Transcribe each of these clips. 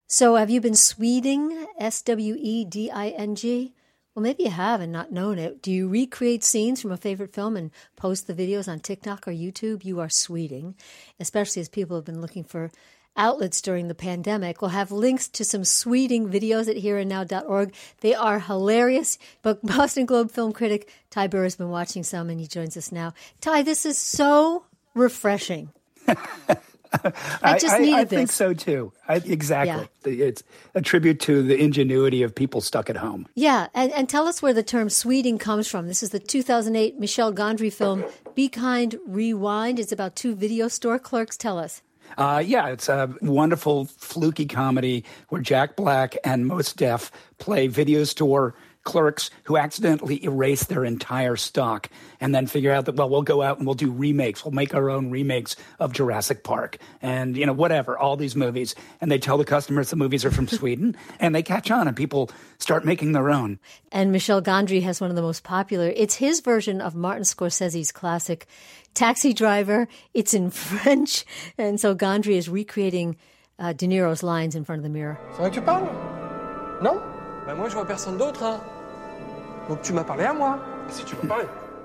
So have you been sweding, Sweding? Well, maybe you have and not known it. Do you recreate scenes from a favorite film and post the videos on TikTok or YouTube? You are sweding, especially as people have been looking for outlets during the pandemic. We'll have links to some sweding videos at hereandnow.org. They are hilarious. But Boston Globe film critic Ty Burr has been watching some, and he joins us now. Ty, this is so refreshing. I just needed this. I think so, too. Exactly. Yeah. It's a tribute to the ingenuity of people stuck at home. Yeah, and tell us where the term sweding comes from. This is the 2008 Michel Gondry film, Be Kind, Rewind. It's about two video store clerks. Tell us. It's a wonderful, fluky comedy where Jack Black and Mos Def play video store clerks who accidentally erase their entire stock and then figure out that, well, we'll go out and we'll do remakes. We'll make our own remakes of Jurassic Park and, whatever, all these movies. And they tell the customers the movies are from Sweden and they catch on and people start making their own. And Michel Gondry has one of the most popular. It's his version of Martin Scorsese's classic Taxi Driver. It's in French. And so Gondry is recreating De Niro's lines in front of the mirror. C'est vrai que tu parles? Non? Ben moi, je vois personne d'autre, hein. Donc tu m'as parlé à moi. Si tu veux parler.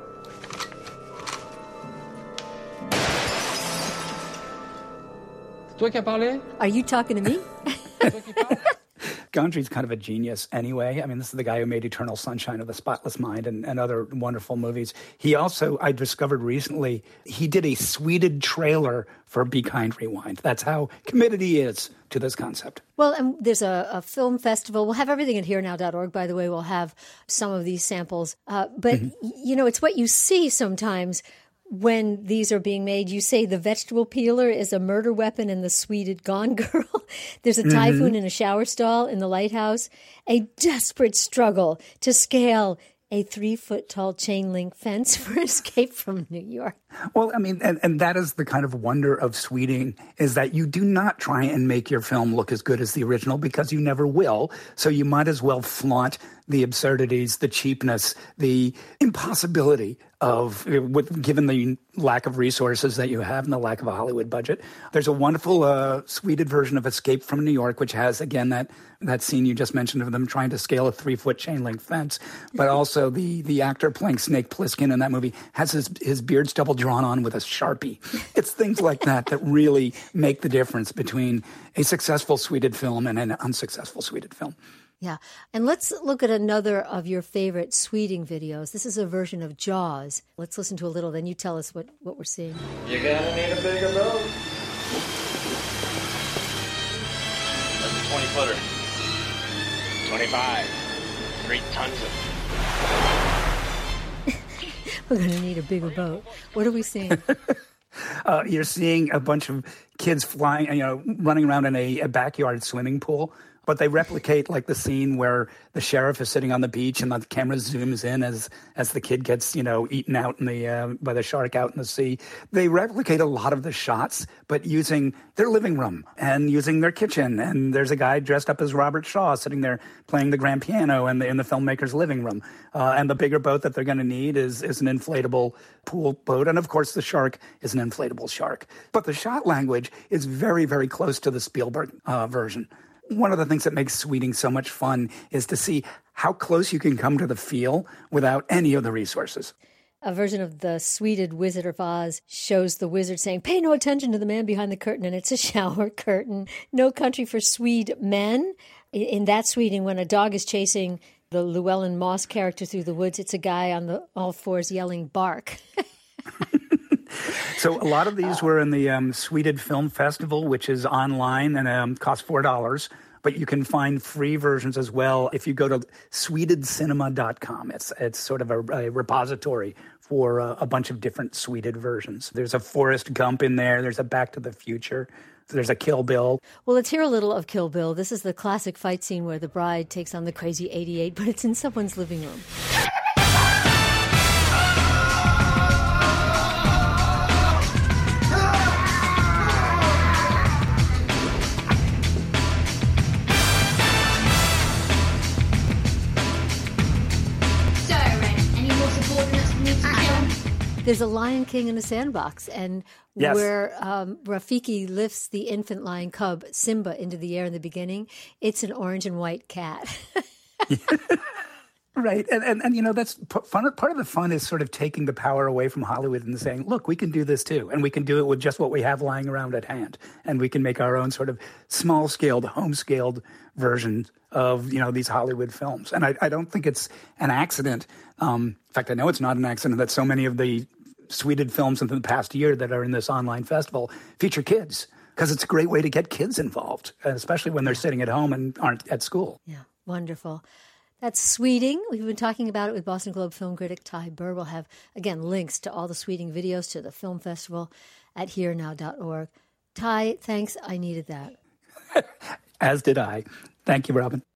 C'est toi qui as parlé? Are you talking to me? C'est toi qui parles? Gondry's kind of a genius anyway. I mean, this is the guy who made Eternal Sunshine of the Spotless Mind and other wonderful movies. He also, I discovered recently, he did a sweded trailer for Be Kind, Rewind. That's how committed he is to this concept. Well, and there's a film festival. We'll have everything at hereandnow.org, by the way. We'll have some of these samples. But, it's what you see sometimes when these are being made. You say the vegetable peeler is a murder weapon in the sweded Gone Girl. There's a typhoon in a shower stall in the lighthouse. A desperate struggle to scale a 3-foot-tall chain link fence for escape from New York. Well, I mean, and that is the kind of wonder of sweding, is that you do not try and make your film look as good as the original because you never will. So you might as well flaunt the absurdities, the cheapness, the impossibility of, given the lack of resources that you have and the lack of a Hollywood budget. There's a wonderful sweded version of Escape from New York, which has, again, that scene you just mentioned of them trying to scale a 3-foot chain link fence. But also the actor playing Snake Plissken in that movie has his beard stubble drawn on with a Sharpie. It's things like that really make the difference between a successful sweded film and an unsuccessful sweded film. Yeah. And let's look at another of your favorite sweding videos. This is a version of Jaws. Let's listen to a little, then you tell us what we're seeing. You're gonna need a bigger boat. That's a 20-footer. 25. 3 tons of... We're going to need a bigger boat. What are we seeing? You're seeing a bunch of kids flying, running around in a backyard swimming pool. But they replicate like the scene where the sheriff is sitting on the beach and the camera zooms in as the kid gets, eaten out by the shark out in the sea. They replicate a lot of the shots, but using their living room and using their kitchen. And there's a guy dressed up as Robert Shaw sitting there playing the grand piano in the filmmaker's living room. And the bigger boat that they're going to need is an inflatable pool boat. And of course, the shark is an inflatable shark. But the shot language is very, very close to the Spielberg version. One of the things that makes sweding so much fun is to see how close you can come to the feel without any of the resources. A version of the sweded Wizard of Oz shows the wizard saying, "Pay no attention to the man behind the curtain," and it's a shower curtain. No Country for Swede Men. In that sweding, when a dog is chasing the Llewellyn Moss character through the woods, it's a guy on all fours yelling, "Bark." So a lot of these were in the Sweded Film Festival, which is online and costs $4. But you can find free versions as well if you go to swededcinema.com. It's sort of a repository for a bunch of different sweded versions. There's a Forrest Gump in there. There's a Back to the Future. There's a Kill Bill. Well, let's hear a little of Kill Bill. This is the classic fight scene where the bride takes on the crazy 88, but it's in someone's living room. There's a Lion King in a sandbox, and Yes. where Rafiki lifts the infant lion cub, Simba, into the air in the beginning, it's an orange and white cat. Right. And you know, that's fun. Part of the fun is sort of taking the power away from Hollywood and saying, look, we can do this too. And we can do it with just what we have lying around at hand. And we can make our own sort of small-scaled, home-scaled versions of, you know, these Hollywood films. And I don't think it's an accident. In fact, I know it's not an accident that so many of the Swedish films in the past year that are in this online festival feature kids, because it's a great way to get kids involved, especially when they're sitting at home and aren't at school. Yeah, wonderful. That's Sweeting. We've been talking about it with Boston Globe film critic Ty Burr. We'll have, again, links to all the Sweeting videos, to the film festival at herenow.org. Ty, thanks. I needed that. As did I. Thank you, Robin.